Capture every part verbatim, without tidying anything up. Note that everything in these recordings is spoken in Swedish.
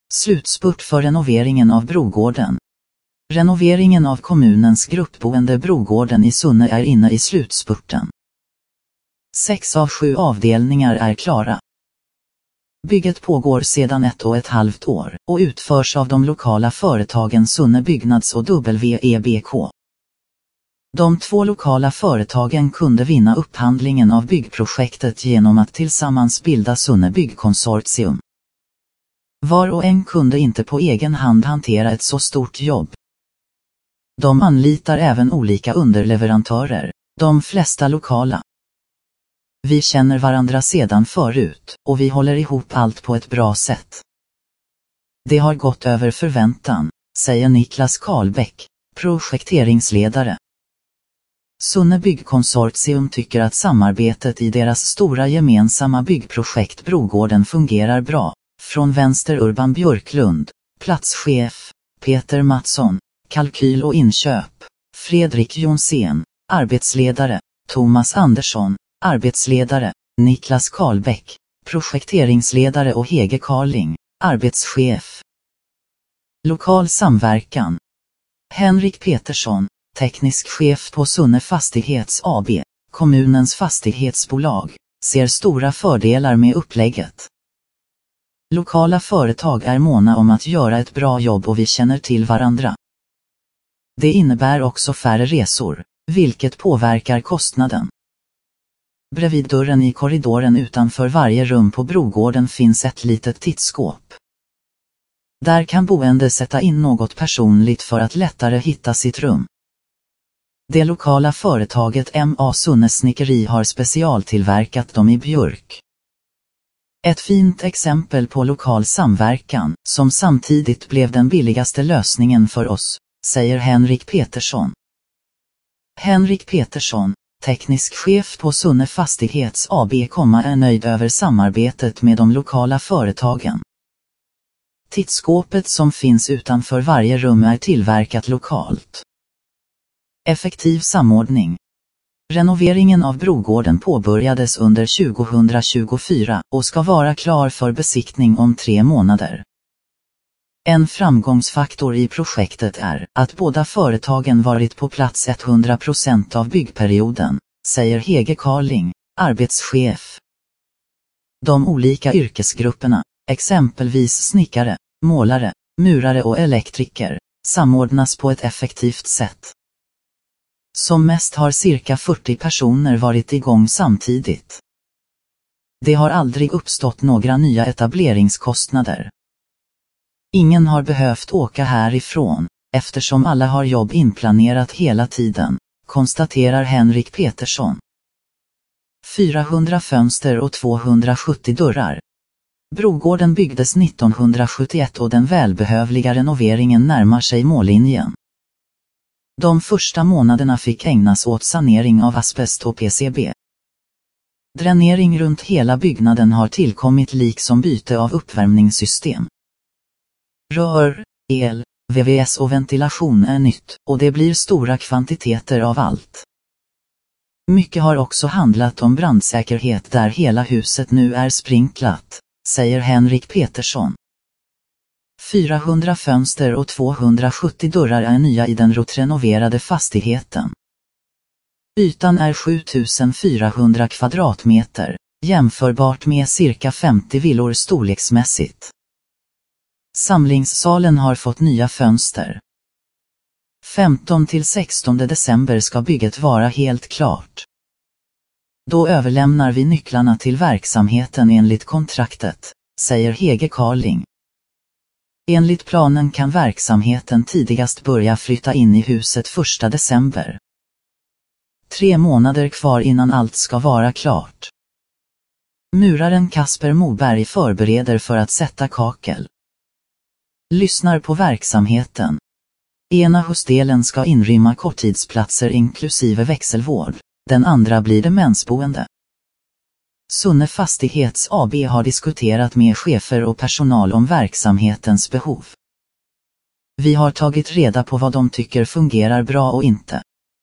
Slutspurt för renoveringen av Brogården. Renoveringen av kommunens gruppboende Brogården i Sunne är inne i slutspurten. Sex av sju avdelningar är klara. Bygget pågår sedan ett och ett halvt år och utförs av de lokala företagen Sunne Byggnads och W E B K. De två lokala företagen kunde vinna upphandlingen av byggprojektet genom att tillsammans bilda Sunne Byggkonsortium. Var och en kunde inte på egen hand hantera ett så stort jobb. De anlitar även olika underleverantörer, de flesta lokala. Vi känner varandra sedan förut och vi håller ihop allt på ett bra sätt. Det har gått över förväntan, säger Niklas Karlbäck, projekteringsledare. Sunne Byggkonsortium tycker att samarbetet i deras stora gemensamma byggprojekt Brogården fungerar bra. Från vänster Urban Björklund, platschef, Peter Mattsson, kalkyl och inköp, Fredrik Jonsén, arbetsledare, Thomas Andersson, arbetsledare, Niklas Karlbäck, projekteringsledare och Hege Karling, arbetschef. Lokal samverkan. Henrik Petersson, teknisk chef på Sunne Fastighets A B, kommunens fastighetsbolag, ser stora fördelar med upplägget. Lokala företag är måna om att göra ett bra jobb och vi känner till varandra. Det innebär också färre resor, vilket påverkar kostnaden. Bredvid dörren i korridoren utanför varje rum på Brogården finns ett litet tittskåp. Där kan boende sätta in något personligt för att lättare hitta sitt rum. Det lokala företaget M A Sunne Snickeri har specialtillverkat dem i björk. Ett fint exempel på lokal samverkan, som samtidigt blev den billigaste lösningen för oss, säger Henrik Petersson. Henrik Petersson, teknisk chef på Sunne Fastighets A B, är nöjd över samarbetet med de lokala företagen. Tittskåpet som finns utanför varje rum är tillverkat lokalt. Effektiv samordning. Renoveringen av Brogården påbörjades under tjugohundratjugofyra och ska vara klar för besiktning om tre månader. En framgångsfaktor i projektet är att båda företagen varit på plats hundra procent av byggperioden, säger Hege Karling, arbetschef. De olika yrkesgrupperna, exempelvis snickare, målare, murare och elektriker, samordnas på ett effektivt sätt. Som mest har cirka fyrtio personer varit igång samtidigt. Det har aldrig uppstått några nya etableringskostnader. Ingen har behövt åka härifrån, eftersom alla har jobb inplanerat hela tiden, konstaterar Henrik Petersson. fyrahundra fönster och tvåhundrasjuttio dörrar. Brogården byggdes nittonhundrasjuttioett och den välbehövliga renoveringen närmar sig mållinjen. De första månaderna fick ägnas åt sanering av asbest och P C B. Dränering runt hela byggnaden har tillkommit liksom byte av uppvärmningssystem. Rör, el, V V S och ventilation är nytt och det blir stora kvantiteter av allt. Mycket har också handlat om brandsäkerhet där hela huset nu är sprinklat, säger Henrik Petersson. fyrahundra fönster och tvåhundrasjuttio dörrar är nya i den rotrenoverade fastigheten. Ytan är sjutufyrahundra kvadratmeter, jämförbart med cirka femtio villor storleksmässigt. Samlingssalen har fått nya fönster. femtonde till sextonde december ska bygget vara helt klart. Då överlämnar vi nycklarna till verksamheten enligt kontraktet, säger Hege Karling. Enligt planen kan verksamheten tidigast börja flytta in i huset första december. Tre månader kvar innan allt ska vara klart. Muraren Kasper Moberg förbereder för att sätta kakel. Lyssnar på verksamheten. Ena husdelen ska inrymma korttidsplatser inklusive växelvård, den andra blir demensboende. Sunne Fastighets A B har diskuterat med chefer och personal om verksamhetens behov. Vi har tagit reda på vad de tycker fungerar bra och inte.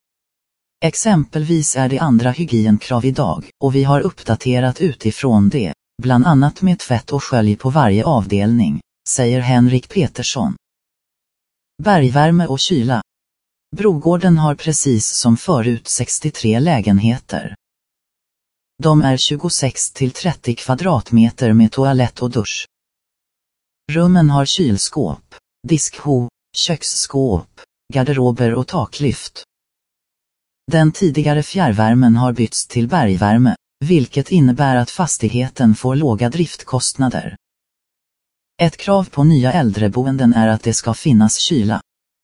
Exempelvis är det andra hygienkrav idag, och vi har uppdaterat utifrån det, bland annat med tvätt och skölj på varje avdelning, säger Henrik Petersson. Bergvärme och kyla. Brogården har precis som förut sextiotre lägenheter. De är tjugosex till trettio kvadratmeter med toalett och dusch. Rummen har kylskåp, diskho, köksskåp, garderober och taklyft. Den tidigare fjärrvärmen har bytts till bergvärme, vilket innebär att fastigheten får låga driftkostnader. Ett krav på nya äldreboenden är att det ska finnas kyla.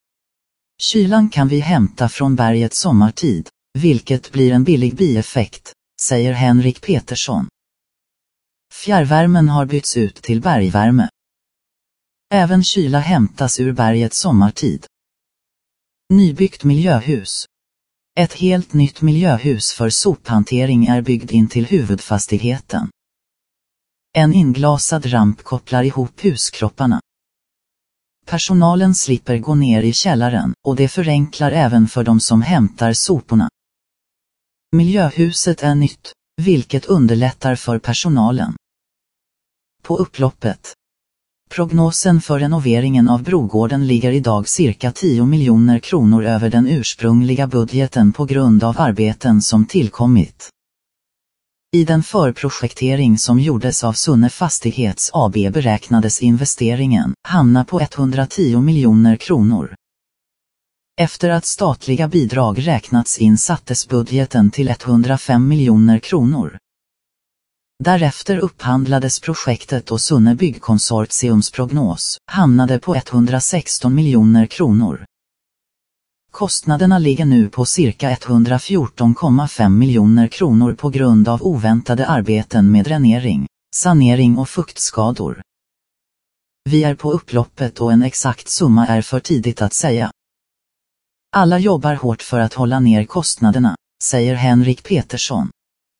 Kylan kan vi hämta från berget sommartid, vilket blir en billig bieffekt, säger Henrik Petersson. Fjärrvärmen har bytts ut till bergvärme. Även kyla hämtas ur berget sommartid. Nybyggt miljöhus. Ett helt nytt miljöhus för sophantering är byggd in till huvudfastigheten. En inglasad ramp kopplar ihop huskropparna. Personalen slipper gå ner i källaren och det förenklar även för de som hämtar soporna. Miljöhuset är nytt, vilket underlättar för personalen. På upploppet. Prognosen för renoveringen av Brogården ligger idag cirka tio miljoner kronor över den ursprungliga budgeten på grund av arbeten som tillkommit. I den förprojektering som gjordes av Sunne Fastighets A B beräknades investeringen hamna på etthundratio miljoner kronor. Efter att statliga bidrag räknats in sattes budgeten till etthundrafem miljoner kronor. Därefter upphandlades projektet och Sunne Byggkonsortiums prognos hamnade på etthundrasexton miljoner kronor. Kostnaderna ligger nu på cirka etthundrafjorton komma fem miljoner kronor på grund av oväntade arbeten med dränering, sanering och fuktskador. Vi är på upploppet och en exakt summa är för tidigt att säga. Alla jobbar hårt för att hålla ner kostnaderna, säger Henrik Petersson.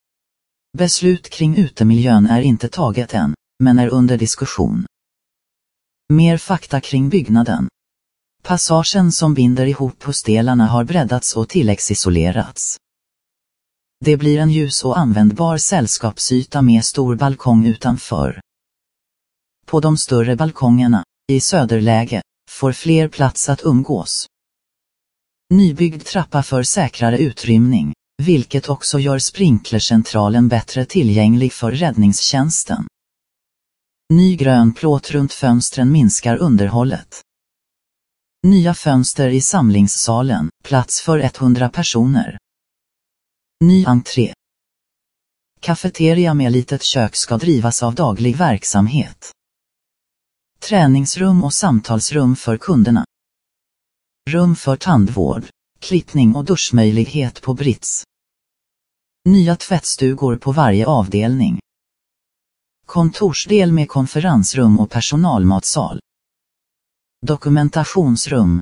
Beslut kring utemiljön är inte taget än, men är under diskussion. Mer fakta kring byggnaden. Passagen som binder ihop pusdelarna har breddats och tilläggsisolerats. Det blir en ljus och användbar sällskapsyta med stor balkong utanför. På de större balkongerna, i söderläge, får fler plats att umgås. Nybyggd trappa för säkrare utrymning, vilket också gör sprinklercentralen bättre tillgänglig för räddningstjänsten. Ny grön plåt runt fönstren minskar underhållet. Nya fönster i samlingssalen, plats för etthundra personer. Ny entré. Cafeteria med litet kök ska drivas av daglig verksamhet. Träningsrum och samtalsrum för kunderna. Rum för tandvård, klippning och duschmöjlighet på Brits. Nya tvättstugor på varje avdelning. Kontorsdel med konferensrum och personalmatsal. Dokumentationsrum.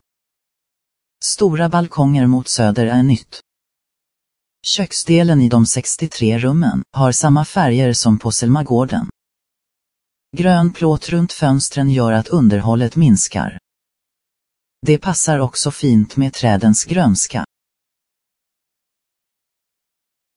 Stora balkonger mot söder är nytt. Köksdelen i de sextiotre rummen har samma färger som på Selmagården. Grön plåt runt fönstren gör att underhållet minskar. Det passar också fint med trädens grönska.